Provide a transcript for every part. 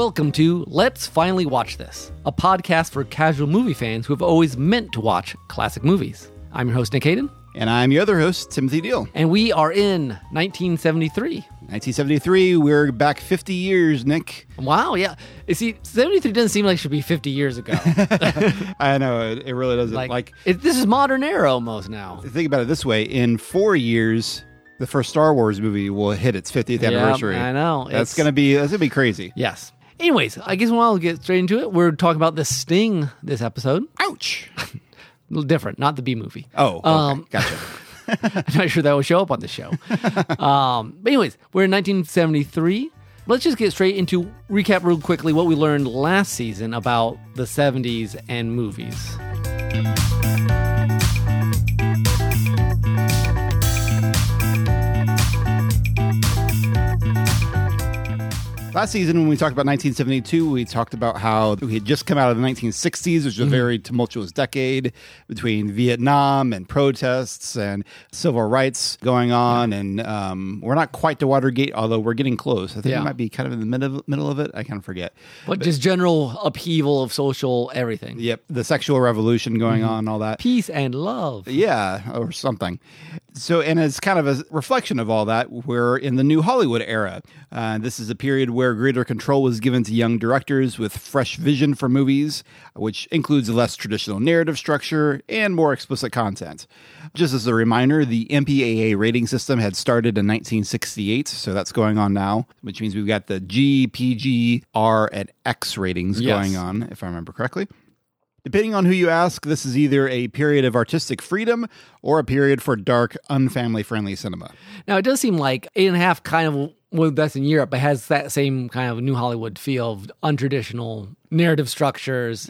Welcome to Let's Finally Watch This, a podcast for casual movie fans who have always meant to watch classic movies. I'm your host, Nick Hayden. And I'm your other host, Timothy Deal. And we are in 1973. 1973, we're back 50 years, Nick. Wow, yeah. You see, 73 doesn't seem like it should be 50 years ago. I know, it really doesn't. This is modern era almost now. Think about it this way. In 4 years, the first Star Wars movie will hit its 50th anniversary. I know. That's gonna be crazy. Yes. Anyways, I guess we'll get straight into it. We're talking about The Sting this episode. Ouch. A little different, not the B movie. Oh, okay. Gotcha. I'm not sure that will show up on the show. But anyways, we're in 1973. Let's just get straight into recap real quickly what we learned last season about the 70s and movies. Last season, when we talked about 1972, we talked about how we had just come out of the 1960s, which was a very tumultuous decade between Vietnam and protests and civil rights going on. And we're not quite to Watergate, although we're getting close. I think we might be kind of in the middle of it. I kind of forget. But just general upheaval of social everything. Yep. The sexual revolution going on, all that. Peace and love. Yeah, or something. So, and as kind of a reflection of all that, we're in the new Hollywood era. This is a period where greater control was given to young directors with fresh vision for movies, which includes less traditional narrative structure and more explicit content. Just as a reminder, the MPAA rating system had started in 1968, so that's going on now, which means we've got the G, PG, R, and X ratings going on, if I remember correctly. Depending on who you ask, this is either a period of artistic freedom or a period for dark, unfamily-friendly cinema. Now, it does seem like 8.5 kind of one of the best in Europe, but has that same kind of New Hollywood feel of untraditional narrative structures,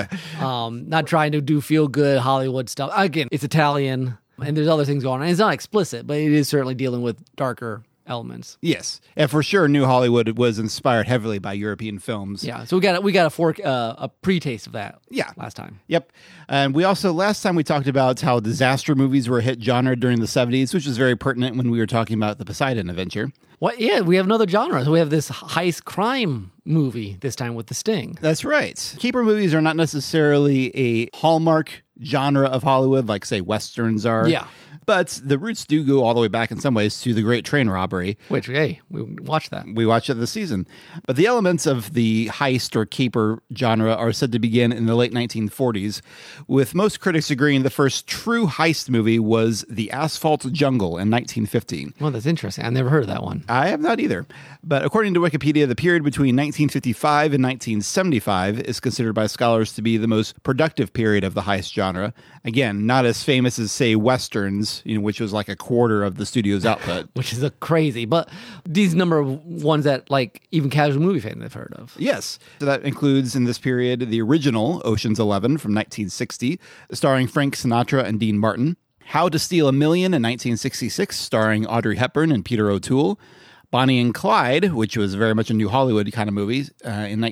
not trying to do feel-good Hollywood stuff. Again, it's Italian, and there's other things going on. It's not explicit, but it is certainly dealing with darker elements. Yes, and for sure, New Hollywood was inspired heavily by European films. Yeah, so we got a pre-taste of that. Yeah, last time. Yep, and we also last time we talked about how disaster movies were a hit genre during the 70s, which was very pertinent when we were talking about the Poseidon Adventure. What? Yeah, we have another genre. So we have this heist crime movie this time with The Sting. That's right. Caper movies are not necessarily a hallmark genre of Hollywood, like say Westerns are. Yeah. But the roots do go all the way back in some ways to the Great Train Robbery. Which, hey, we watched that. We watched it this season. But the elements of the heist or caper genre are said to begin in the late 1940s, with most critics agreeing the first true heist movie was The Asphalt Jungle in 1950. Well, that's interesting. I've never heard of that one. I have not either. But according to Wikipedia, the period between 1955 and 1975 is considered by scholars to be the most productive period of the heist genre. Again, not as famous as, say, Westerns, which was like a quarter of the studio's output. Which is crazy. But these number of ones that like even casual movie fans have heard of. Yes. So that includes in this period the original Ocean's 11 from 1960, starring Frank Sinatra and Dean Martin. How to Steal a Million in 1966, starring Audrey Hepburn and Peter O'Toole. Bonnie and Clyde, which was very much a New Hollywood kind of movie, in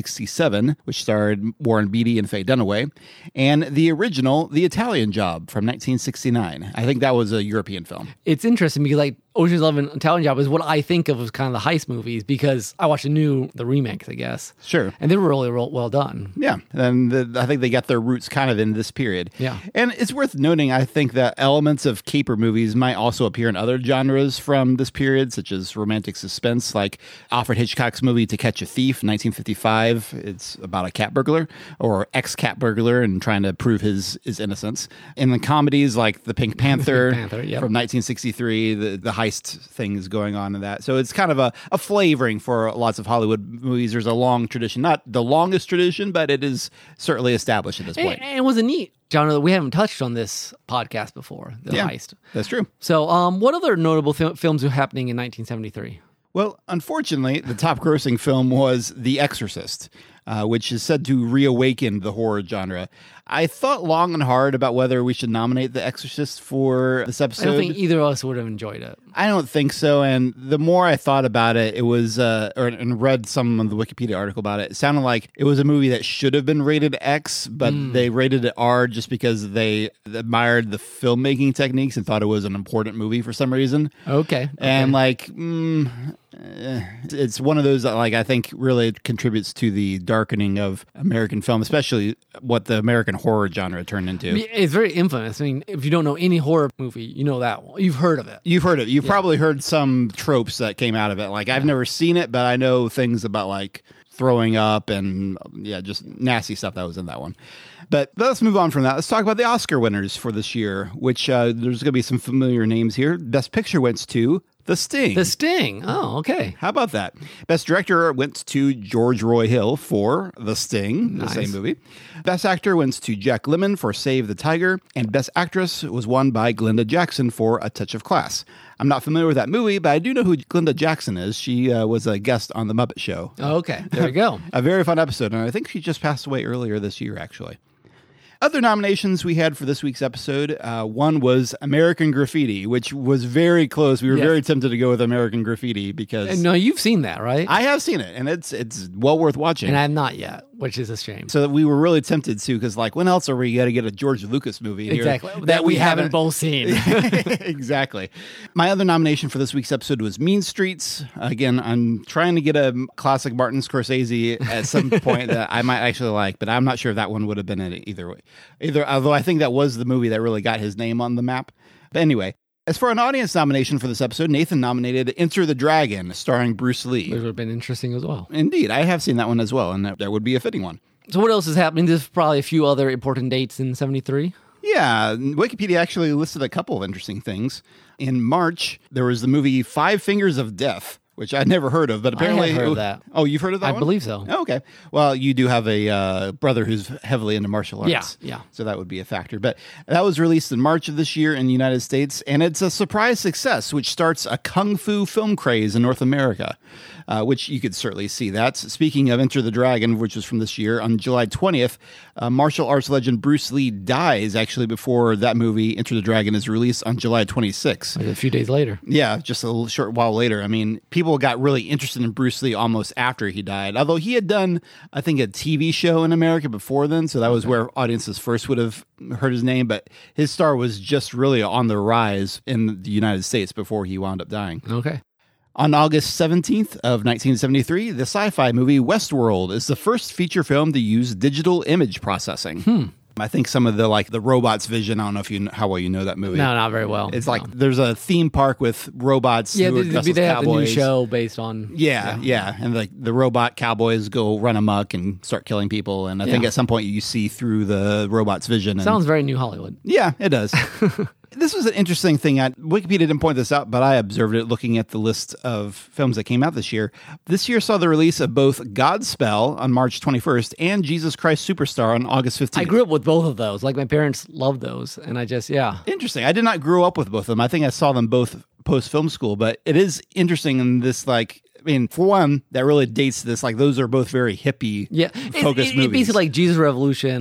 1967, which starred Warren Beatty and Faye Dunaway, and the original The Italian Job from 1969. I think that was a European film. It's interesting because like Ocean's 11 Italian Job is what I think of as kind of the heist movies because I watched the remakes, I guess. Sure. And they were really well done. Yeah. And I think they got their roots kind of in this period. Yeah. And it's worth noting, I think, that elements of caper movies might also appear in other genres from this period, such as romantic suspense, like Alfred Hitchcock's movie To Catch a Thief, 1955. It's about a cat burglar or ex-cat burglar and trying to prove his innocence. In the comedies like The Pink Panther, from 1963, the heist things going on in that. So it's kind of a flavoring for lots of Hollywood movies. There's a long tradition, not the longest tradition, but it is certainly established at this point. And it was a neat genre that we haven't touched on this podcast before, the heist. That's true. So what other notable films were happening in 1973? Well, unfortunately, the top grossing film was The Exorcist, which is said to reawaken the horror genre. I thought long and hard about whether we should nominate The Exorcist for this episode. I don't think either of us would have enjoyed it. I don't think so. And the more I thought about it, it was, and read some of the Wikipedia article about it, it sounded like it was a movie that should have been rated X, but they rated it R just because they admired the filmmaking techniques and thought it was an important movie for some reason. Okay. And It's one of those that, like, I think really contributes to the darkening of American film, especially what the American horror genre turned into. It's very infamous. I mean, if you don't know any horror movie, you know that one. You've heard of it. You've heard it. You've probably heard some tropes that came out of it. Like, I've never seen it, but I know things about, like, throwing up and, just nasty stuff that was in that one. But let's move on from that. Let's talk about the Oscar winners for this year, which there's going to be some familiar names here. Best Picture went to The Sting. The Sting. Oh, okay. How about that? Best Director went to George Roy Hill for The Sting, the same movie. Best Actor went to Jack Lemmon for Save the Tiger. And Best Actress was won by Glenda Jackson for A Touch of Class. I'm not familiar with that movie, but I do know who Glenda Jackson is. She was a guest on The Muppet Show. Oh, okay. There you go. A very fun episode, and I think she just passed away earlier this year, actually. Other nominations we had for this week's episode, one was American Graffiti, which was very close. We were very tempted to go with American Graffiti because... No, you've seen that, right? I have seen it, and it's well worth watching. And I have not yet, which is a shame. So we were really tempted to, because, like, when else are we going to get a George Lucas movie here? Exactly. That we haven't both seen. Exactly. My other nomination for this week's episode was Mean Streets. Again, I'm trying to get a classic Martin Scorsese at some point that I might actually like, but I'm not sure if that one would have been in it either way. Although I think that was the movie that really got his name on the map. But anyway, as for an audience nomination for this episode, Nathan nominated Enter the Dragon, starring Bruce Lee. Which would have been interesting as well. Indeed, I have seen that one as well, and that would be a fitting one. So what else is happening? There's probably a few other important dates in 73. Yeah, Wikipedia actually listed a couple of interesting things. In March, there was the movie Five Fingers of Death, which I'd never heard of, but apparently... I have heard of that. Oh, you've heard of that one? I believe so. Oh, okay. Well, you do have a brother who's heavily into martial arts. Yeah. So that would be a factor. But that was released in March of this year in the United States, and it's a surprise success, which starts a kung fu film craze in North America, which you could certainly see that. Speaking of Enter the Dragon, which was from this year, on July 20th, martial arts legend Bruce Lee dies actually before that movie, Enter the Dragon, is released on July 26th. Like a few days later. Yeah, just a little short while later. I mean, people got really interested in Bruce Lee almost after he died, although he had done, I think, a TV show in America before then, so that was where audiences first would have heard his name, but his star was just really on the rise in the United States before he wound up dying. Okay. On August 17th of 1973, the sci-fi movie Westworld is the first feature film to use digital image processing. I think some of the robots vision, I don't know if how well you know that movie. No, not very well. It's like there's a theme park with robots who are dressed as they have the new cowboys. show based on... Yeah. And the robot cowboys go run amok and start killing people. And I think at some point you see through the robot's vision. Sounds very New Hollywood. Yeah, it does. This was an interesting thing. Wikipedia didn't point this out, but I observed it looking at the list of films that came out this year. This year saw the release of both Godspell on March 21st and Jesus Christ Superstar on August 15th. I grew up with both of those. Like, my parents loved those, and I just, Interesting. I did not grow up with both of them. I think I saw them both post-film school, but it is interesting in this, like... I mean, for one, that really dates this. Like, those are both very hippie-focused movies. It's basically like Jesus Revolution...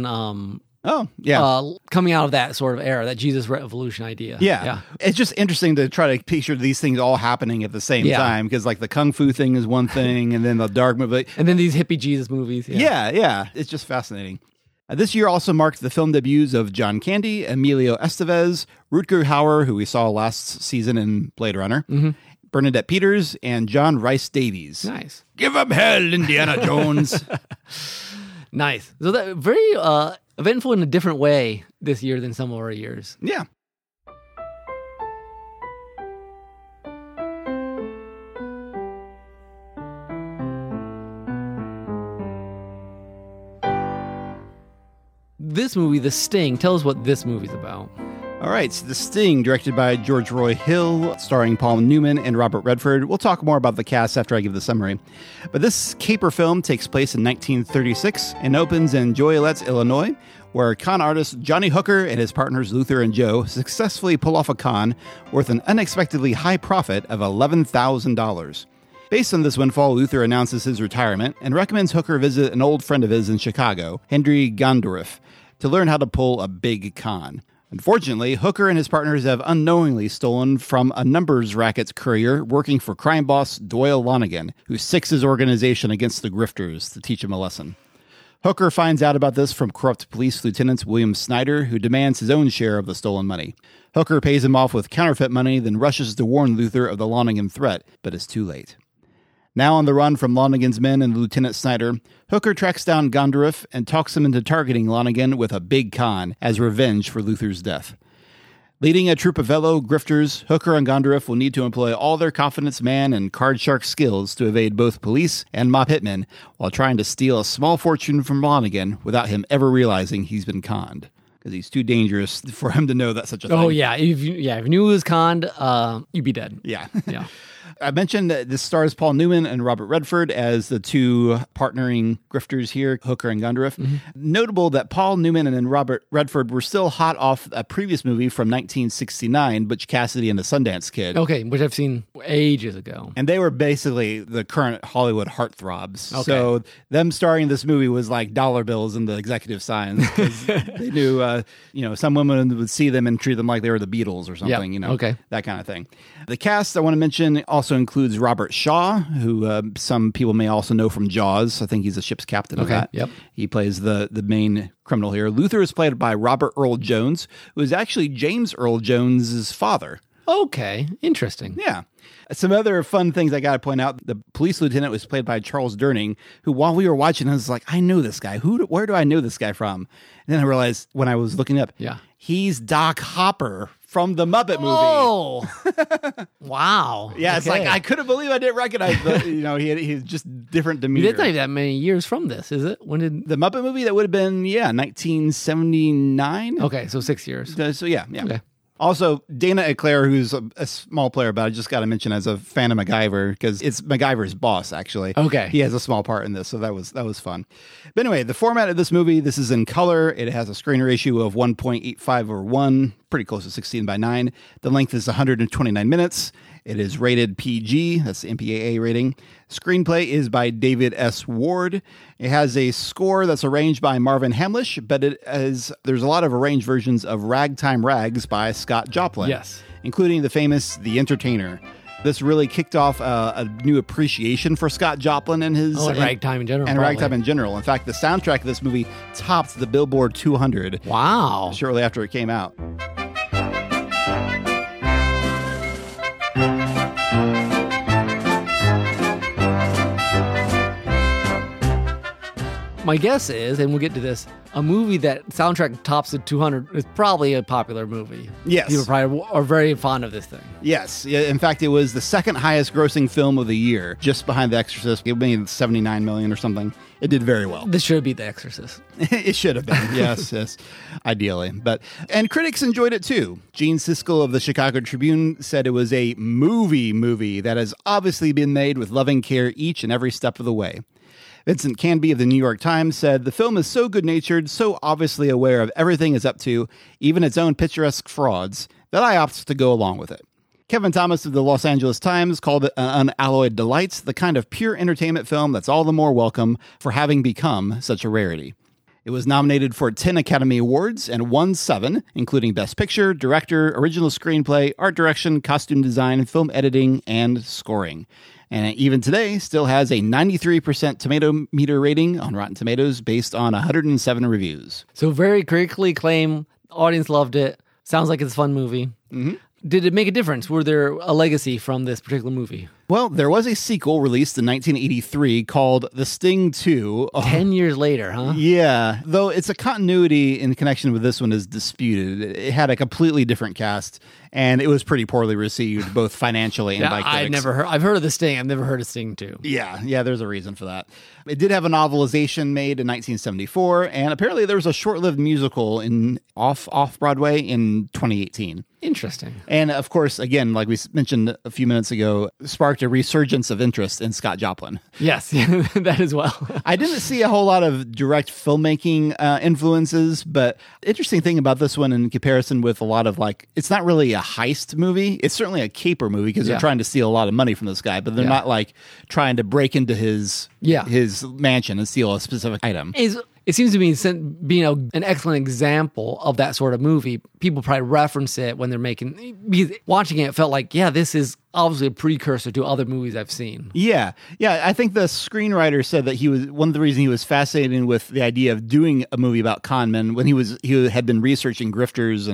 coming out of that sort of era, that Jesus Revolution idea. Yeah. It's just interesting to try to picture these things all happening at the same time, because like the Kung Fu thing is one thing, and then the dark movie. And then these hippie Jesus movies. Yeah. It's just fascinating. This year also marked the film debuts of John Candy, Emilio Estevez, Rutger Hauer, who we saw last season in Blade Runner, Bernadette Peters, and John Rhys Davies. Nice. Give 'em hell, Indiana Jones. Nice. So that very eventful in a different way this year than some of our years. Yeah. This movie, The Sting, tell us what this movie's about. All right, so The Sting, directed by George Roy Hill, starring Paul Newman and Robert Redford. We'll talk more about the cast after I give the summary. But this caper film takes place in 1936 and opens in Joliet, Illinois, where con artist Johnny Hooker and his partners Luther and Joe successfully pull off a con worth an unexpectedly high profit of $11,000. Based on this windfall, Luther announces his retirement and recommends Hooker visit an old friend of his in Chicago, Henry Gondorff, to learn how to pull a big con. Unfortunately, Hooker and his partners have unknowingly stolen from a numbers racket's courier working for crime boss Doyle Lonigan, who sicks his organization against the grifters to teach him a lesson. Hooker finds out about this from corrupt police lieutenant William Snyder, who demands his own share of the stolen money. Hooker pays him off with counterfeit money, then rushes to warn Luther of the Lonigan threat, but is too late. Now on the run from Lonigan's men and Lieutenant Snyder, Hooker tracks down Gondorff and talks him into targeting Lonigan with a big con as revenge for Luther's death. Leading a troop of fellow grifters, Hooker and Gondorff will need to employ all their confidence man and card shark skills to evade both police and mob hitmen while trying to steal a small fortune from Lonigan without him ever realizing he's been conned. Because he's too dangerous for him to know that's such a thing. Oh, yeah. If you knew he was conned, you'd be dead. Yeah. Yeah. I mentioned that this stars Paul Newman and Robert Redford as the two partnering grifters here, Hooker and Gondorff. Mm-hmm. Notable that Paul Newman and Robert Redford were still hot off a previous movie from 1969, Butch Cassidy and the Sundance Kid. Okay, which I've seen ages ago. And they were basically the current Hollywood heartthrobs. Okay. So them starring in this movie was like dollar bills in the executive signs. They knew, some women would see them and treat them like they were the Beatles or something, Okay. That kind of thing. The cast I want to mention also includes Robert Shaw, who some people may also know from Jaws. I think he's a ship's captain of that. Yep. He plays the main criminal here. Luther is played by Robert Earl Jones, who is actually James Earl Jones's father. Okay, interesting. Yeah. Some other fun things I got to point out. The police lieutenant was played by Charles Durning, who while we were watching, I was like, I know this guy. Where do I know this guy from? And then I realized when I was looking up, he's Doc Hopper from the Muppet movie. Oh, wow. Yeah, it's like, I couldn't believe I didn't recognize he's just different demeanor. It's not even that many years from this, is it? When did the Muppet movie? That would have been, 1979. Okay, so 6 years. So yeah. Okay. Also, Dana Eclair, who's a small player, but I just got to mention as a fan of MacGyver, because it's MacGyver's boss, actually. Okay. He has a small part in this, so that was fun. But anyway, the format of this movie, this is in color. It has a screen ratio of 1.85 or 1, pretty close to 16:9. The length is 129 minutes. It is rated PG. That's the MPAA rating. Screenplay is by David S. Ward. It has a score that's arranged by Marvin Hamlish, but there's a lot of arranged versions of Ragtime Rags by Scott Joplin. Yes. Including the famous The Entertainer. This really kicked off a new appreciation for Scott Joplin and his... and ragtime in general. And probably. ragtime in general. In fact, the soundtrack of this movie topped the Billboard 200. Wow. Shortly after it came out. My guess is, and we'll get to this, a movie that soundtrack tops the 200 is probably a popular movie. Yes. People probably are very fond of this thing. Yes. In fact, it was the second highest grossing film of the year, just behind The Exorcist. It made $79 million or something. It did very well. This should be The Exorcist. It should have been. Yes, ideally. And critics enjoyed it too. Gene Siskel of the Chicago Tribune said it was a movie that has obviously been made with loving care each and every step of the way. Vincent Canby of the New York Times said, the film is so good-natured, so obviously aware of everything it's up to, even its own picturesque frauds, that I opt to go along with it. Kevin Thomas of the Los Angeles Times called it an unalloyed delight, the kind of pure entertainment film that's all the more welcome for having become such a rarity. It was nominated for 10 Academy Awards and won 7, including Best Picture, Director, Original Screenplay, Art Direction, Costume Design, Film Editing, and Scoring. And even today, still has a 93% tomato meter rating on Rotten Tomatoes based on 107 reviews. So very critically acclaimed. Audience loved it. Sounds like it's a fun movie. Mm-hmm. Did it make a difference? Were there a legacy from this particular movie? Well, there was a sequel released in 1983 called The Sting 2. 10 years later, huh? Yeah, though its a continuity in connection with this one is disputed. It had a completely different cast, and it was pretty poorly received, both financially and by critics. I've heard of The Sting. I've never heard of Sting 2. Yeah, there's a reason for that. It did have a novelization made in 1974, and apparently there was a short-lived musical off Broadway in 2018. Interesting. And of course, again, like we mentioned a few minutes ago, sparked a resurgence of interest in Scott Joplin. Yes, that as well. I didn't see a whole lot of direct filmmaking influences, but interesting thing about this one in comparison with a lot of it's not really a heist movie. It's certainly a caper movie because they're trying to steal a lot of money from this guy, but they're not trying to break into his mansion and steal a specific item. It seems to me being an excellent example of that sort of movie. People probably reference it when they're because watching it felt like, this is obviously a precursor to other movies I've seen. Yeah. I think the screenwriter said that one of the reasons he was fascinated with the idea of doing a movie about con men when he had been researching grifters and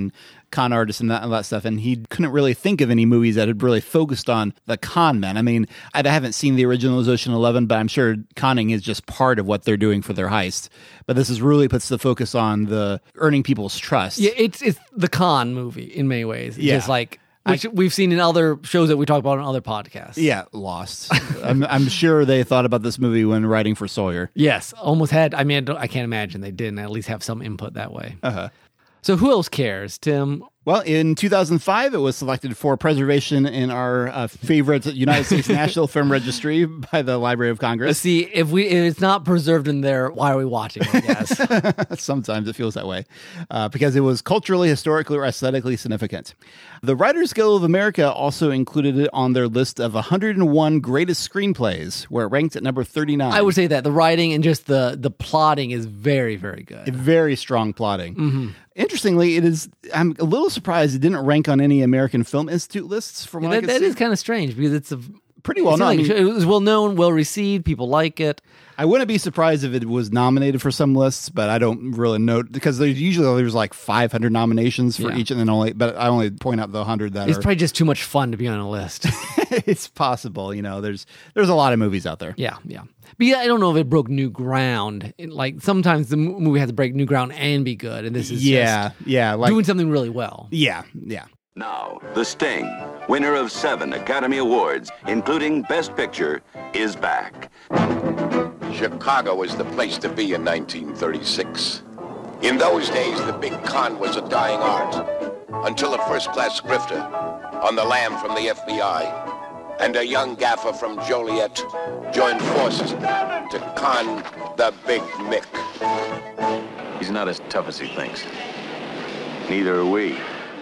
con artists and that stuff, and he couldn't really think of any movies that had really focused on the con men. I mean, I haven't seen the original Ocean 11, but I'm sure conning is just part of what they're doing for their heist. But this is really puts the focus on the earning people's trust. Yeah, it's the con movie in many ways. Yeah. Just like which we've seen in other shows that we talk about on other podcasts. Yeah, Lost. I'm sure they thought about this movie when writing for Sawyer. Yes, almost had. I mean, I can't imagine they didn't at least have some input that way. Uh-huh. So who else cares, Tim? Well, in 2005, it was selected for preservation in our favorite United States National Film Registry by the Library of Congress. See, if it's not preserved in there, why are we watching it, I guess? Sometimes it feels that way because it was culturally, historically, or aesthetically significant. The Writers Guild of America also included it on their list of 101 greatest screenplays, where it ranked at number 39. I would say that the writing and just the plotting is very, very good. Very strong plotting. Interestingly, I'm a little surprised it didn't rank on any American Film Institute lists. From what I can see. That is kind of strange because it's pretty well known. It was well known, well received. People like it. I wouldn't be surprised if it was nominated for some lists, but I don't really know because there's like 500 nominations for each, and then but I only point out the 100 that it's probably just too much fun to be on a list. It's possible, there's a lot of movies out there. Yeah. But yeah, I don't know if it broke new ground. Like sometimes the movie has to break new ground and be good, and this is like doing something really well. Yeah. Now, The Sting, winner of 7 Academy Awards, including Best Picture, is back. Chicago was the place to be in 1936. In those days, the big con was a dying art, until a first-class grifter on the lam from the FBI and a young gaffer from Joliet joined forces to con the Big Mick. He's not as tough as he thinks. Neither are we.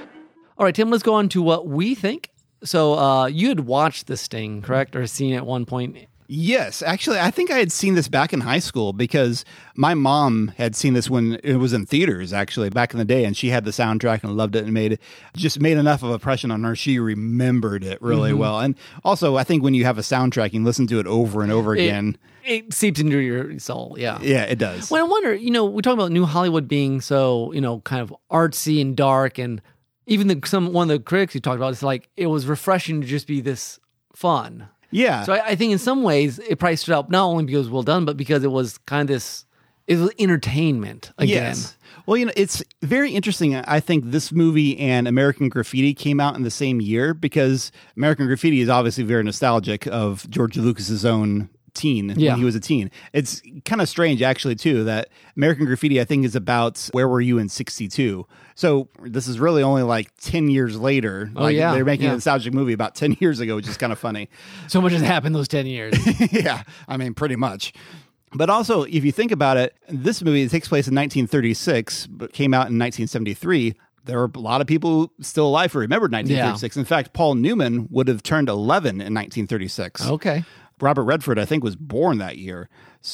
All right, Tim, let's go on to what we think. So you had watched The Sting, correct? Or seen it at one point? Yes. Actually, I think I had seen this back in high school because my mom had seen this when it was in theaters, actually, back in the day, and she had the soundtrack and loved it and made enough of an impression on her. She remembered it really well. And also, I think when you have a soundtrack, you listen to it over and over again. It seeps into your soul, yeah. Yeah, it does. Well, I wonder, we talk about New Hollywood being so, kind of artsy and dark, and even one of the critics you talked about, it's like it was refreshing to just be this fun. Yeah. So I think in some ways it probably stood out not only because it was well done, but because it was kind of it was entertainment again. Yes. Well, it's very interesting. I think this movie and American Graffiti came out in the same year because American Graffiti is obviously very nostalgic of George Lucas's own teen when he was a teen. It's kind of strange actually too that American Graffiti I think is about Where Were You in 62. So this is really only like 10 years later. They're making a nostalgic movie about 10 years ago, which is kind of funny. So much has happened those 10 years. Yeah, I mean pretty much. But also, if you think about it, this movie takes place in 1936, but came out in 1973. There were a lot of people still alive who remembered 1936. In fact, Paul Newman would have turned 11 in 1936. Okay. Robert Redford, I think, was born that year.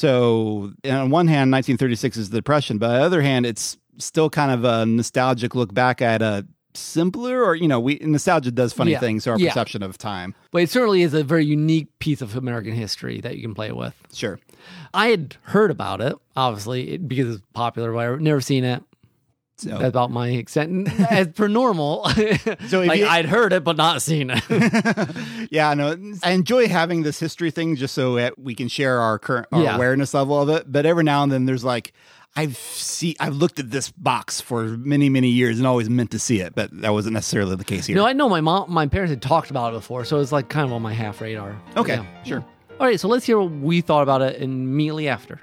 So on one hand, 1936 is the Depression, but on the other hand, it's still kind of a nostalgic look back at a simpler, or, nostalgia does funny things to our perception of time. But it certainly is a very unique piece of American history that you can play with. Sure. I had heard about it, obviously, because it's popular, whatever. Never seen it. So. That's about my extent. As per normal, so I'd heard it, but not seen it. Yeah, no, I enjoy having this history thing just so that we can share our current awareness level of it. But every now and then there's like, I've looked at this box for many, many years and always meant to see it, but that wasn't necessarily the case here. No, I know my parents had talked about it before, so it's like kind of on my half radar. Okay, sure. All right, so let's hear what we thought about it immediately after.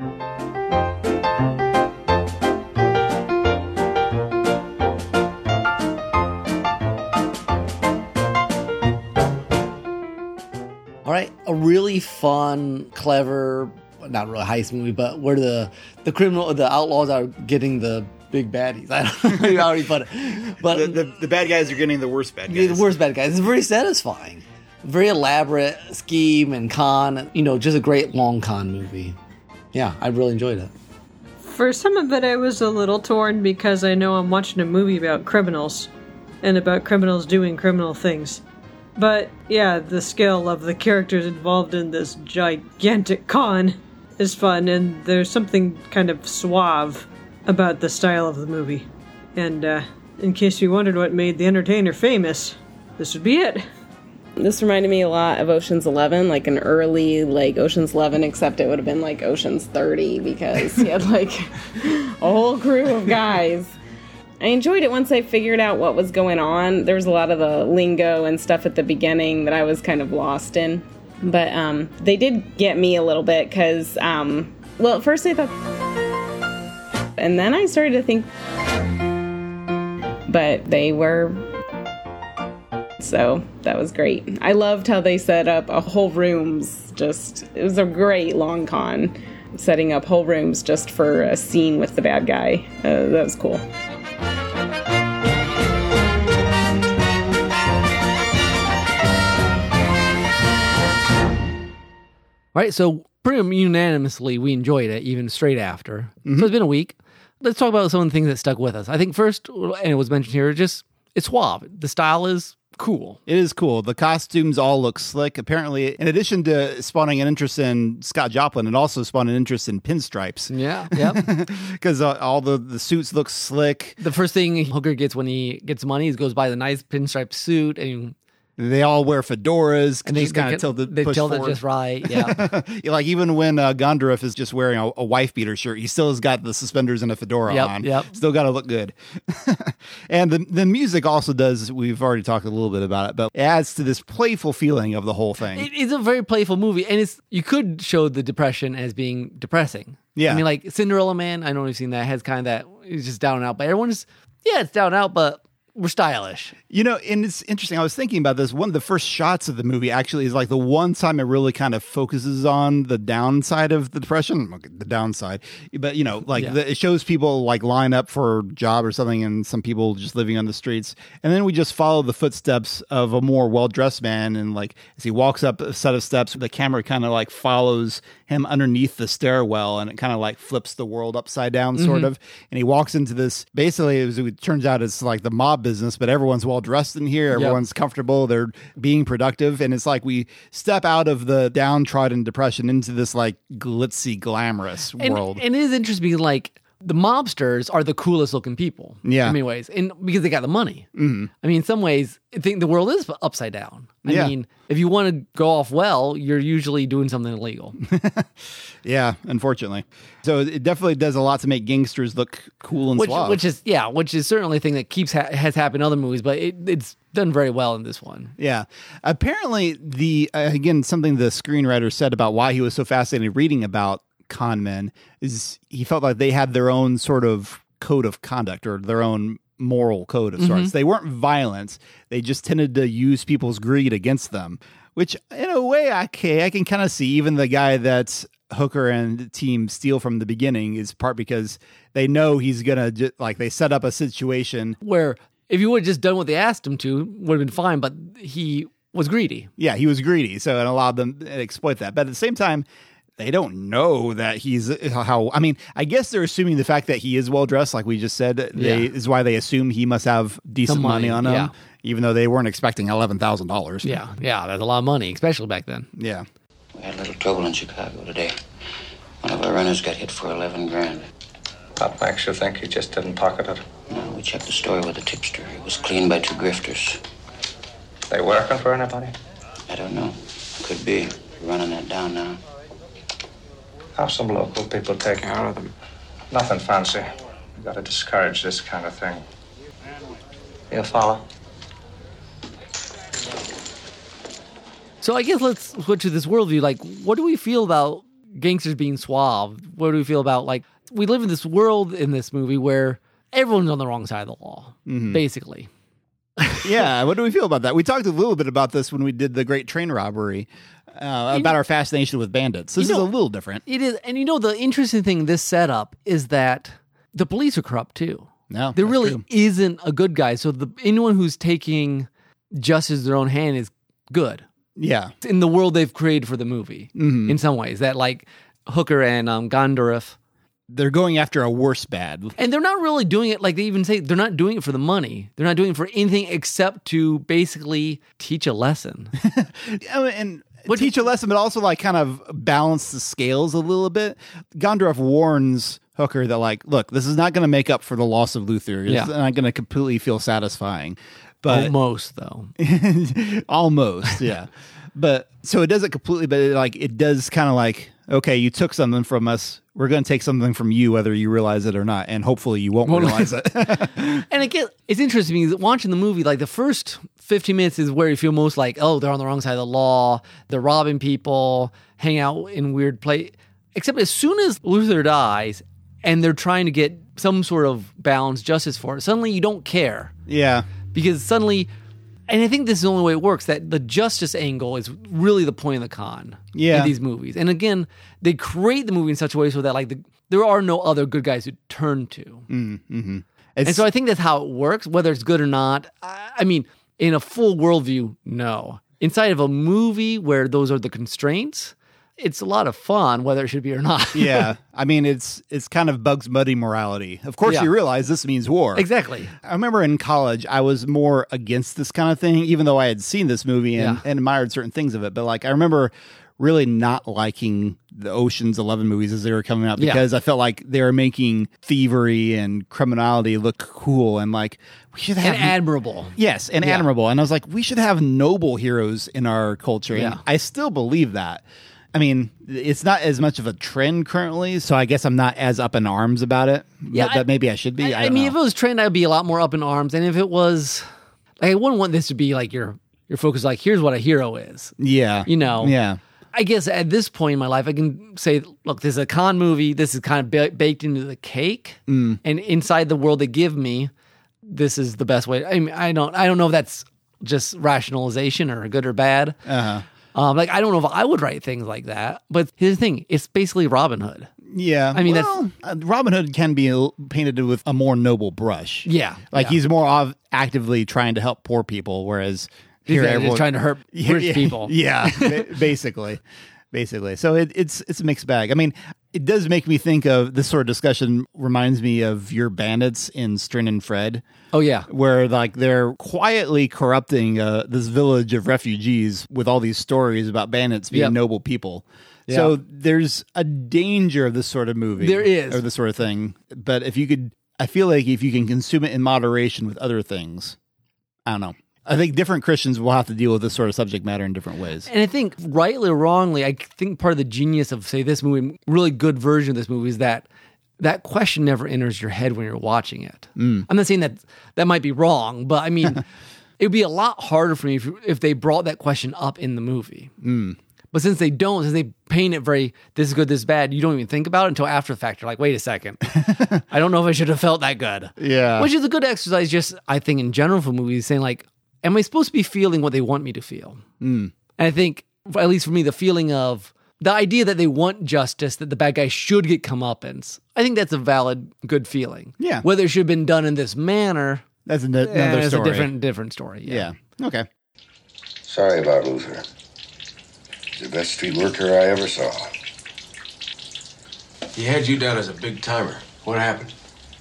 All right, a really fun, clever, not really heist movie, but where the outlaws are getting the big baddies. I don't know how to put it, but the bad guys are getting the worst bad guys. The worst bad guys. It's very satisfying, very elaborate scheme and con. Just a great long con movie. Yeah, I really enjoyed it. For some of it, I was a little torn because I know I'm watching a movie about criminals and about criminals doing criminal things. But yeah, the skill of the characters involved in this gigantic con is fun, and there's something kind of suave about the style of the movie. And In case you wondered what made The Entertainer famous, this would be it. This reminded me a lot of Ocean's 11, like an early, like, Ocean's 11, except it would have been, like, Ocean's 30, because he had, like, a whole crew of guys. I enjoyed it once I figured out what was going on. There was a lot of the lingo and stuff at the beginning that I was kind of lost in. But they did get me a little bit, because, well, at first I thought... And then I started to think... But they were... So that was great. I loved how they set up a whole rooms. It was a great long con, setting up whole rooms just for a scene with the bad guy. That was cool. All right, so pretty unanimously, we enjoyed it, even straight after. So it's been a week. Let's talk about some of the things that stuck with us. I think first, and it was mentioned here, it's suave. The style is cool. It is cool. The costumes all look slick. Apparently, in addition to spawning an interest in Scott Joplin, it also spawned an interest in pinstripes. Yeah, yep. Because all the suits look slick. The first thing Hooker gets when he gets money is goes buy the nice pinstripe suit, and they all wear fedoras, and they just kind of tilted, they push tilt it forward. just right. Yeah, Like even when Gondorff is just wearing a wife beater shirt, he still has got the suspenders and a fedora on. Yep. Still got to look good. And the music also does. We've already talked a little bit about it, but it adds to this playful feeling of the whole thing. it is a very playful movie, and you could show the depression as being depressing. Yeah. I mean, like Cinderella Man. I know we've seen that, has kind of that. It's just down and out, but everyone's it's down and out, but we're stylish. You know, and it's interesting. I was thinking about this. One of the first shots of the movie actually is like the one time it really kind of focuses on the downside of the depression. Okay, the downside. But, you know, like it shows people like line up for a job or something and some people just living on the streets. And then we just follow the footsteps of a more well-dressed man. And like as he walks up a set of steps, the camera kind of like follows him underneath the stairwell and it kind of like flips the world upside down sort of. And he walks into this, basically it turns out it's like the mob business, but everyone's well dressed in here. Everyone's comfortable. They're being productive. And it's like we step out of the downtrodden depression into this like glitzy, glamorous world. And it is interesting because like the mobsters are the coolest looking people. Yeah. In many ways. And because they got the money. Mm-hmm. I mean, in some ways, I think the world is upside down. I mean, if you want to go off well, you're usually doing something illegal. Yeah, unfortunately. So it definitely does a lot to make gangsters look cool and suave. Which is certainly a thing that has happened in other movies, but it's done very well in this one. Yeah. Apparently, again, something the screenwriter said about why he was so fascinated reading about con men is he felt like they had their own sort of code of conduct or their own moral code of sorts. They weren't violent. They just tended to use people's greed against them, which in a way, I can kind of see. Even the guy that Hooker and the team steal from the beginning is part because they know he's going to, like, they set up a situation where if you would have just done what they asked him to, would have been fine, but he was greedy. Yeah, he was greedy, so it allowed them to exploit that. But at the same time, they don't know that I guess they're assuming the fact that he is well-dressed, like we just said, is why they assume he must have decent money on him, even though they weren't expecting $11,000. Yeah, that's a lot of money, especially back then. Yeah. We had a little trouble in Chicago today. One of our runners got hit for $11,000. That makes you think he just didn't pocket it? No, we checked the story with the tipster. It was cleaned by two grifters. They working for anybody? I don't know. Could be. We're running that down now. Have some local people take care of them. Nothing fancy. You gotta discourage this kind of thing. You follow? So I guess let's switch to this worldview. Like, what do we feel about gangsters being suave? What do we feel about, like, we live in this world in this movie where everyone's on the wrong side of the law, basically. Yeah, what do we feel about that? We talked a little bit about this when we did the Great Train Robbery, about our fascination with bandits. This is a little different. It is. And the interesting thing in this setup is that the police are corrupt too. No, there really isn't a good guy. So anyone who's taking justice in their own hand is good. Yeah. In the world they've created for the movie, in some ways. That, like, Hooker and Gondorff, they're going after a worse bad. And they're not really doing it, like they even say, they're not doing it for the money. They're not doing it for anything except to basically teach a lesson. And teach a lesson, but also like kind of balance the scales a little bit. Gondorff warns Hooker that like, look, this is not going to make up for the loss of Luther. It's not going to completely feel satisfying. But almost though. Almost, yeah. But so it doesn't completely, but it does kind of like, okay, you took something from us. We're going to take something from you, whether you realize it or not. And hopefully you won't realize it. And again, it's interesting because watching the movie, like the first 15 minutes is where you feel most like, oh, they're on the wrong side of the law. They're robbing people, hang out in weird place. Except as soon as Luther dies and they're trying to get some sort of balanced justice for it, suddenly you don't care. Yeah. Because suddenly, and I think this is the only way it works, that the justice angle is really the point of the con in these movies. And again, they create the movie in such a way so that like there are no other good guys to turn to. Mm-hmm. And so I think that's how it works, whether it's good or not. I mean, in a full worldview, no. Inside of a movie where those are the constraints, it's a lot of fun, whether it should be or not. Yeah. I mean, it's kind of Bugs Bunny morality. Of course, you realize this means war. Exactly. I remember in college, I was more against this kind of thing, even though I had seen this movie and admired certain things of it. But like, I remember really not liking the Ocean's 11 movies as they were coming out because I felt like they were making thievery and criminality look cool and like we should have admirable. Yes, and admirable. And I was like, we should have noble heroes in our culture. Yeah. And I still believe that. I mean, it's not as much of a trend currently, so I guess I'm not as up in arms about it. Yeah, but maybe I should be. I mean, if it was trend, I'd be a lot more up in arms. And if it was, like, I wouldn't want this to be like your focus. Like, here's what a hero is. Yeah, you know. Yeah. I guess at this point in my life, I can say, look, this is a con movie. This is kind of baked into the cake, and inside the world they give me, this is the best way. I mean, I don't know if that's just rationalization or good or bad. Like, I don't know if I would write things like that, but here's the thing. It's basically Robin Hood. Yeah. I mean, Robin Hood can be painted with a more noble brush. Yeah. Like he's more actively trying to help poor people, whereas here everyone's trying to hurt rich people. Yeah, basically. So it's a mixed bag. I mean, it does make me think of this sort of discussion reminds me of your bandits in Strin and Fred. Oh, yeah. Where like they're quietly corrupting this village of refugees with all these stories about bandits being noble people. Yeah. So there's a danger of this sort of movie. There is. Or this sort of thing. But I feel like if you can consume it in moderation with other things, I don't know. I think different Christians will have to deal with this sort of subject matter in different ways. And I think, rightly or wrongly, I think part of the genius of, say, this movie, really good version of this movie, is that question never enters your head when you're watching it. I'm not saying that might be wrong, but I mean, it would be a lot harder for me if they brought that question up in the movie. But since they don't, since they paint it very, this is good, this is bad, you don't even think about it until after the fact. You're like, wait a second. I don't know if I should have felt that good. Yeah. Which is a good exercise, just, I think, in general for movies, saying like, am I supposed to be feeling what they want me to feel? And I think, at least for me, the feeling of the idea that they want justice, that the bad guy should get comeuppance, I think that's a valid, good feeling. Yeah. Whether it should have been done in this manner, that's another story. It's a different story. Yeah. Okay. Sorry about Luther. He's the best street worker I ever saw. He had you down as a big timer. What happened?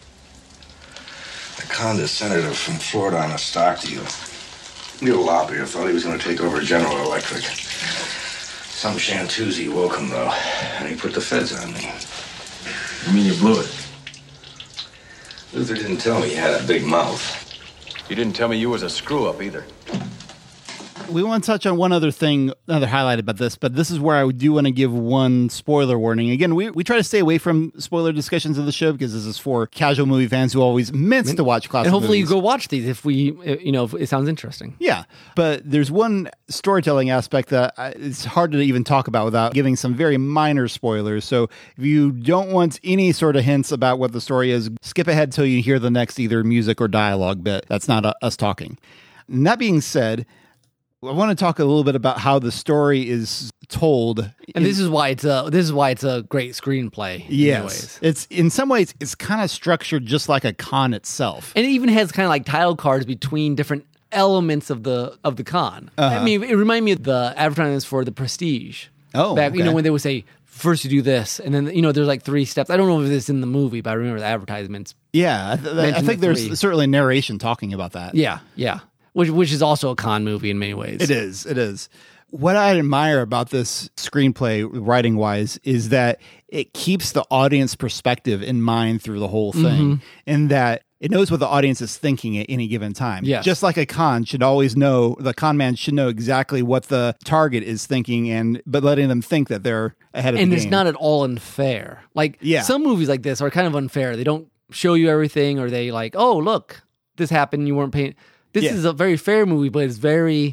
I conned a senator from Florida on a stock deal. Little lobbyist thought he was going to take over General Electric. Some Shantuzi woke him, though, and he put the feds on me. You mean you blew it? Luther didn't tell me he had a big mouth. You didn't tell me you was a screw-up either. We want to touch on one other thing, another highlight about this, but this is where I do want to give one spoiler warning. Again, we try to stay away from spoiler discussions of the show because this is for casual movie fans who always meant to watch classic and hopefully movies. You go watch these if if it sounds interesting. Yeah, but there's one storytelling aspect that it's hard to even talk about without giving some very minor spoilers. So if you don't want any sort of hints about what the story is, skip ahead till you hear the next either music or dialogue bit. That's not us talking. And that being said, I want to talk a little bit about how the story is told, and this is why it's a great screenplay. Yes, it's in some ways it's kind of structured just like a con itself, and it even has kind of like title cards between different elements of the con. I mean, it reminded me of the advertisements for The Prestige. Oh, back, okay. When they would say first you do this, and then there's like 3 steps. I don't know if it's in the movie, but I remember the advertisements. Yeah, I think there's certainly narration talking about that. Yeah. Which is also a con movie in many ways. It is. what I admire about this screenplay, writing wise, is that it keeps the audience perspective in mind through the whole thing, and that it knows what the audience is thinking at any given time. Yes. Just like a con should always know, the con man should know exactly what the target is thinking, but letting them think that they're ahead of the game. And it's not at all unfair. Like, some movies like this are kind of unfair. They don't show you everything, or they like, oh, look, this happened, you weren't paying. This is a very fair movie, but it's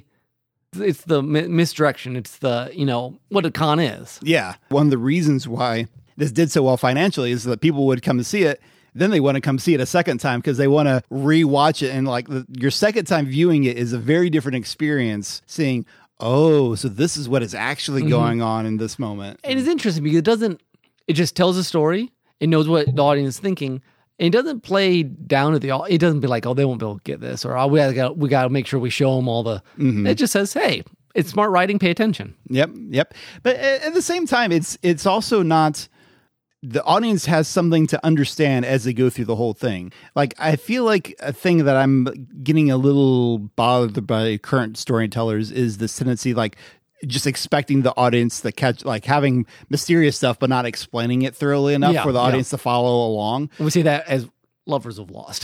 the misdirection. It's the, what a con is. Yeah. One of the reasons why this did so well financially is that people would come to see it. Then they want to come see it a second time because they want to rewatch it. And like your second time viewing it is a very different experience, seeing, oh, so this is what is actually going on in this moment. And it's interesting because it just tells a story. It knows what the audience is thinking. And it doesn't play down at the audience. It doesn't be like, oh, they won't be able to get this, or oh, we got to make sure we show them all the. It just says, hey, it's smart writing. Pay attention. Yep. But at the same time, it's also not. The audience has something to understand as they go through the whole thing. Like, I feel like a thing that I'm getting a little bothered by current storytellers is this tendency, like, just expecting the audience to catch, like having mysterious stuff, but not explaining it thoroughly enough for the audience to follow along. We see that as Lovers of Lost.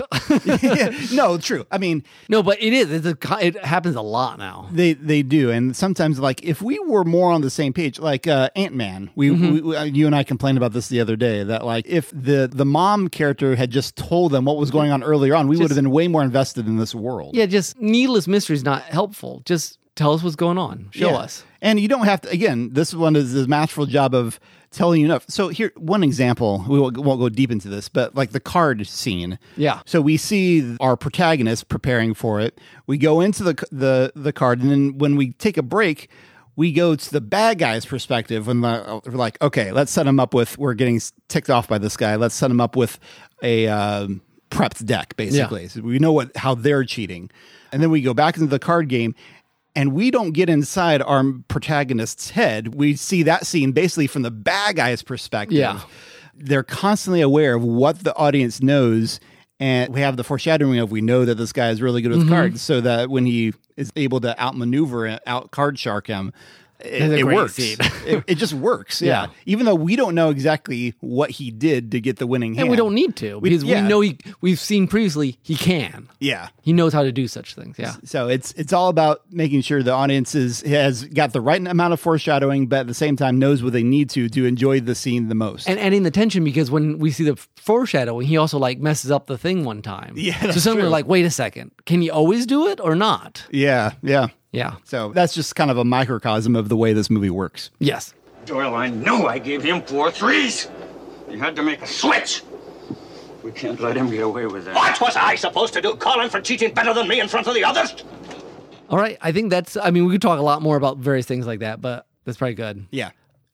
No, true. I mean, no, but it is. It happens a lot now. They do, and sometimes, like, if we were more on the same page, like Ant-Man, we you and I complained about this the other day, that like if the mom character had just told them what was going on earlier on, we would have been way more invested in this world. Yeah, just needless mystery is not helpful. Just tell us what's going on. Show us. And you don't have to, again, this one is the masterful job of telling you enough. So here, one example, we won't go deep into this, but like the card scene. Yeah. So we see our protagonist preparing for it. We go into the card, and then when we take a break, we go to the bad guy's perspective when we're like, okay, let's set him up with, we're getting ticked off by this guy. Let's set him up with a prepped deck, basically. Yeah. So we know how they're cheating. And then we go back into the card game, and we don't get inside our protagonist's head. We see that scene basically from the bad guy's perspective. Yeah. They're constantly aware of what the audience knows. And we have the foreshadowing of, we know that this guy is really good with cards, so that when he is able to outmaneuver and out card shark him, it works. It just works. Yeah. Even though we don't know exactly what he did to get the winning hand. And we don't need to, because we know we've seen previously he can. Yeah. He knows how to do such things. Yeah. So it's all about making sure the audience has got the right amount of foreshadowing, but at the same time knows what they need to enjoy the scene the most. And adding the tension, because when we see the foreshadowing, he also like messes up the thing one time. Yeah. So suddenly we're like, wait a second, can he always do it or not? Yeah. Yeah. So that's just kind of a microcosm of the way this movie works. Yes. Doyle, I knew I gave him 4 threes. He had to make a switch. We can't let him get away with that. What was I supposed to do? Call him for cheating better than me in front of the others? All right. I think we could talk a lot more about various things like that, but that's probably good. Yeah.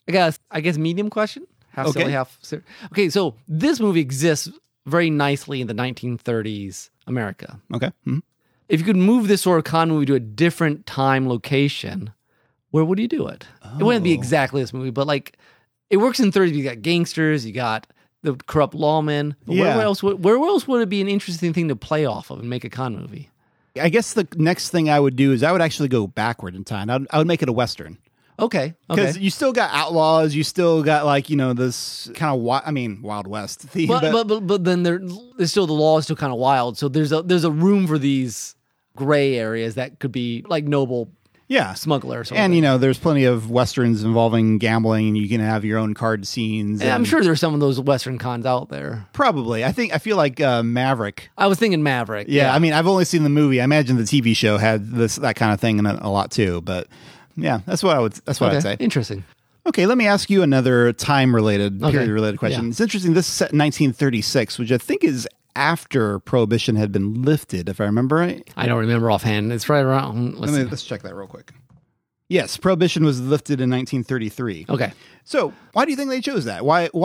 I guess medium question? Half silly, half serious. Okay, so this movie exists very nicely in the 1930s America. Okay. Mm-hmm. If you could move this sort of con movie to a different time location, where would you do it? It wouldn't be exactly this movie, but like it works in 30s. You got gangsters, you got the corrupt lawmen. But where else would it be an interesting thing to play off of and make a con movie? I guess the next thing I would do is I would actually go backward in time. I would make it a Western. Okay. Because you still got outlaws, you still got like, this kind of Wild West theme. But then there's still, the law is still kind of wild. So there's a room for these gray areas that could be like noble smuggler or something. And, there's plenty of Westerns involving gambling, and you can have your own card scenes. And I'm sure there's some of those Western cons out there. Probably. I feel like Maverick. I was thinking Maverick. Yeah. I mean, I've only seen the movie. I imagine the TV show had that kind of thing in it a lot too, but yeah, that's what I'd say. Interesting. Okay, let me ask you another period-related question. Yeah. It's interesting. This is set in 1936, which I think is after Prohibition had been lifted, if I remember right. I don't remember offhand. It's right around. Let's check that real quick. Yes, Prohibition was lifted in 1933. Okay. So why do you think they chose that?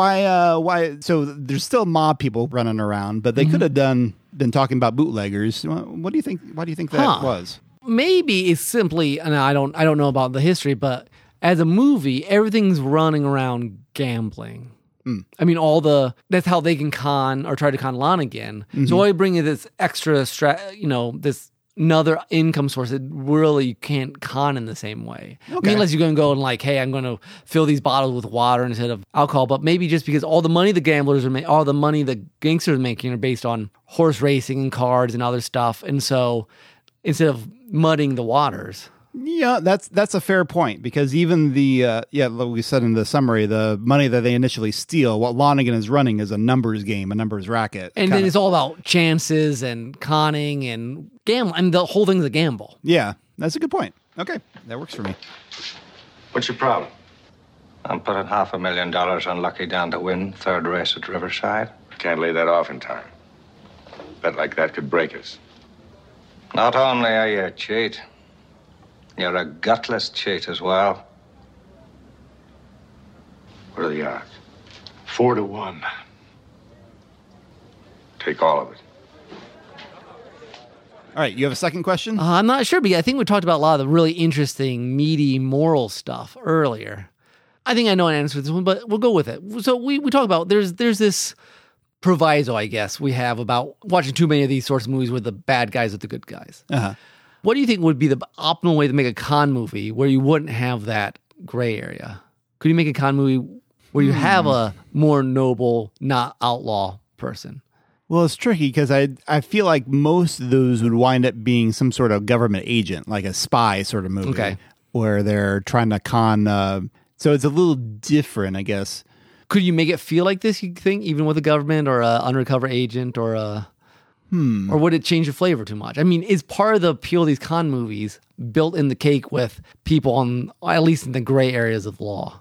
Why? So there's still mob people running around, but they could have been talking about bootleggers. What do you think? Why do you think that was? Maybe it's simply, and I don't know about the history, but as a movie, everything's running around gambling. I mean, that's how they can con or try to con Lon again. Mm-hmm. So why bring in this extra, this another income source that really can't con in the same way. I mean, unless you're going to go and like, hey, I'm going to fill these bottles with water instead of alcohol. But maybe just because all the money the gamblers are making, all the money the gangsters are making are based on horse racing and cards and other stuff. And so instead of mudding the waters. Yeah, that's a fair point, because even the like we said in the summary, the money that they initially steal, what Lonergan is running is a numbers game, a numbers racket. And then it's all about chances and conning and gambling. I mean, the whole thing's a gamble. Yeah, that's a good point. Okay, that works for me. What's your problem? I'm putting $500,000 on Lucky Down to win third race at Riverside. Can't lay that off in time. Bet like that could break us. Not only are you a cheat, you're a gutless cheat as well. What are the odds? 4-1. Take all of it. All right, you have a second question? I'm not sure, because I think we talked about a lot of the really interesting, meaty, moral stuff earlier. I think I know an answer to this one, but we'll go with it. So we talk about, there's this proviso, I guess, we have about watching too many of these sorts of movies where the bad guys are the good guys. Uh-huh. What do you think would be the optimal way to make a con movie where you wouldn't have that gray area? Could you make a con movie where you have a more noble, not outlaw person? Well, it's tricky because I feel like most of those would wind up being some sort of government agent, like a spy sort of movie, where they're trying to con. So it's a little different, I guess. Could you make it feel like this, you think, even with a government or an undercover agent or a... Or would it change the flavor too much? I mean, is part of the appeal of these con movies built in the cake with people on, at least in the gray areas of law?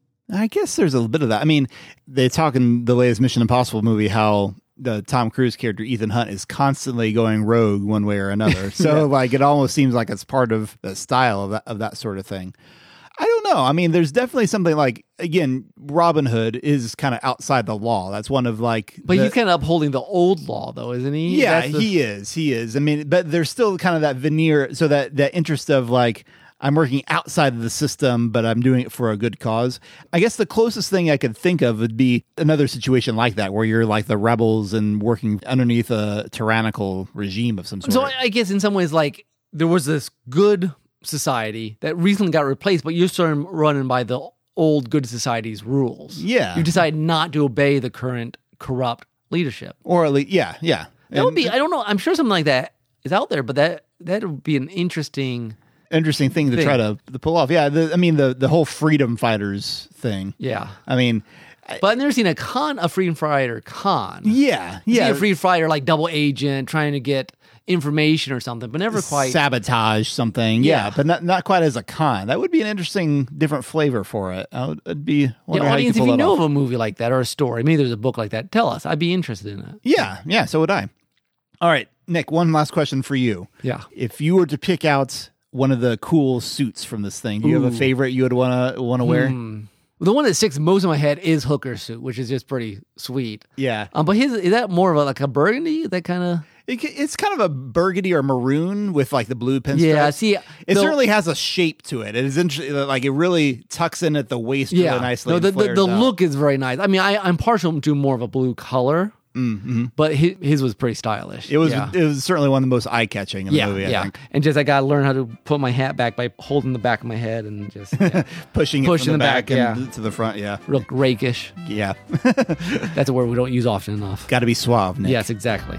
I guess there's a little bit of that. I mean, they talk in the latest Mission Impossible movie how the Tom Cruise character, Ethan Hunt, is constantly going rogue one way or another. So like, it almost seems like it's part of the style of that sort of thing. I don't know. I mean, there's definitely something like, again, Robin Hood is kind of outside the law. That's one of like... But he's kind of upholding the old law, though, isn't he? Yeah, he is. I mean, but there's still kind of that veneer, so that interest of like, I'm working outside of the system, but I'm doing it for a good cause. I guess the closest thing I could think of would be another situation like that, where you're like the rebels and working underneath a tyrannical regime of some sort. So I guess in some ways, like, there was this good society that recently got replaced, but you're sort of running by the old good society's rules. Yeah. You decide not to obey the current corrupt leadership. Or at least, yeah. That would be, I don't know, I'm sure something like that is out there, but that would be an interesting thing to try to pull off. Yeah, the whole freedom fighters thing. Yeah. I mean... But I've never seen a freedom fighter con. Yeah. I've seen a freedom fighter like double agent trying to get information or something, but never quite sabotage something. Yeah, but not quite as a con. That would be an interesting, different flavor for it. It'd be audience, if you know of a movie like that or a story, maybe there's a book like that, tell us. I'd be interested in it. Yeah, so would I. All right, Nick, one last question for you. Yeah. If you were to pick out one of the cool suits from this thing, do you have a favorite you would want to wear? The one that sticks most in my head is Hooker's suit, which is just pretty sweet. Yeah. But is that more of like a burgundy? That kind of... It's kind of a burgundy or maroon with like the blue pinstripes. Yeah, see, it certainly has a shape to it. It is interesting, like it really tucks in at the waist really nicely. No, the look is very nice. I mean, I'm partial to more of a blue color, but his was pretty stylish. It was certainly one of the most eye catching in the movie. I think. And just I got to learn how to put my hat back by holding the back of my head and just pushing it from the back and to the front. Yeah, real rakish. Yeah, that's a word we don't use often enough. Got to be suave, Nick. Yes, exactly.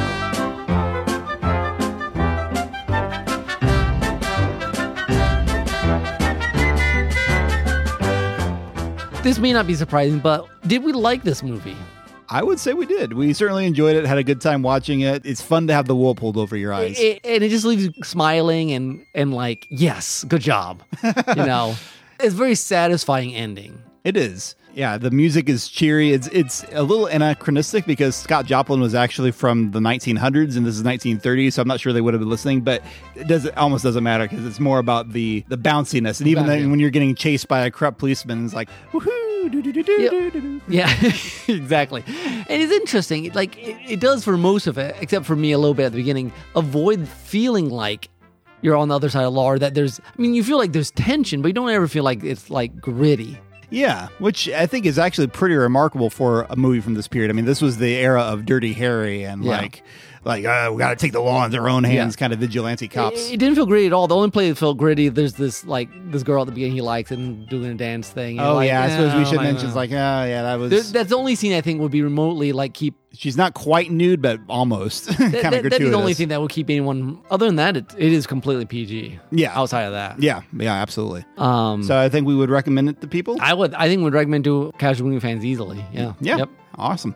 This may not be surprising, but did we like this movie? I would say we did. We certainly enjoyed it, had a good time watching it. It's fun to have the wool pulled over your eyes. And it just leaves you smiling and like, yes, good job. It's a very satisfying ending. It is. Yeah, the music is cheery. It's a little anachronistic because Scott Joplin was actually from the 1900s and this is 1930, so I'm not sure they would have been listening, but it almost doesn't matter because it's more about the bounciness. And even then, when you're getting chased by a corrupt policeman, it's like, woohoo! Yeah, exactly. And it's interesting. Like it does for most of it, except for me a little bit at the beginning, avoid feeling like you're on the other side of law or that you feel like there's tension, but you don't ever feel like it's like gritty. Yeah, which I think is actually pretty remarkable for a movie from this period. I mean, this was the era of Dirty Harry and like like, we got to take the law into our own hands kind of vigilante cops. It didn't feel gritty at all. The only play that felt gritty, there's this girl at the beginning he likes and doing a dance thing. And I suppose we should mention, that was... That's the only scene I think would be remotely, keep... She's not quite nude, but almost. Kind of gratuitous. That'd be the only thing that would keep anyone... Other than that, it is completely PG. Yeah. Outside of that. Yeah, absolutely. So I think we would recommend it to people? I think we'd recommend to casual movie fans easily. Yeah. Yeah. Yep. Awesome.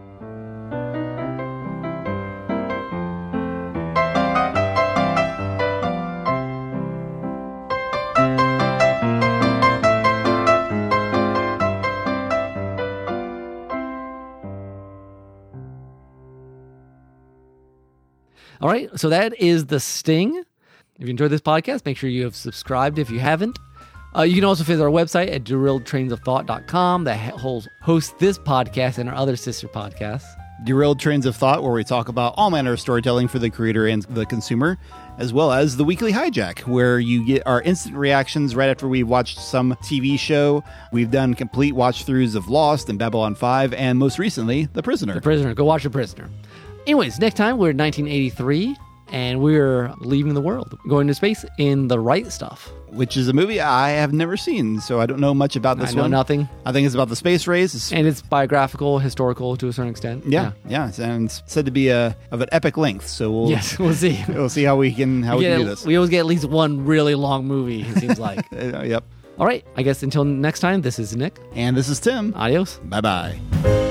All right, so that is The Sting. If you enjoyed this podcast, make sure you have subscribed if you haven't. You can also visit our website at derailedtrainsofthought.com that hosts this podcast and our other sister podcasts. Derailed Trains of Thought, where we talk about all manner of storytelling for the creator and the consumer, as well as the Weekly Hijack, where you get our instant reactions right after we've watched some TV show. We've done complete watch-throughs of Lost and Babylon 5, and most recently, The Prisoner. The Prisoner. Go watch The Prisoner. Anyways, next time we're in 1983, and we're leaving the world, going to space in The Right Stuff. Which is a movie I have never seen, so I don't know much about this one. I know nothing. I think it's about the space race. And it's biographical, historical to a certain extent. Yeah. And it's said to be of an epic length, so we'll see. We'll see how we can do this. We always get at least one really long movie, it seems like. Yep. All right, I guess until next time, this is Nick. And this is Tim. Adios. Bye-bye.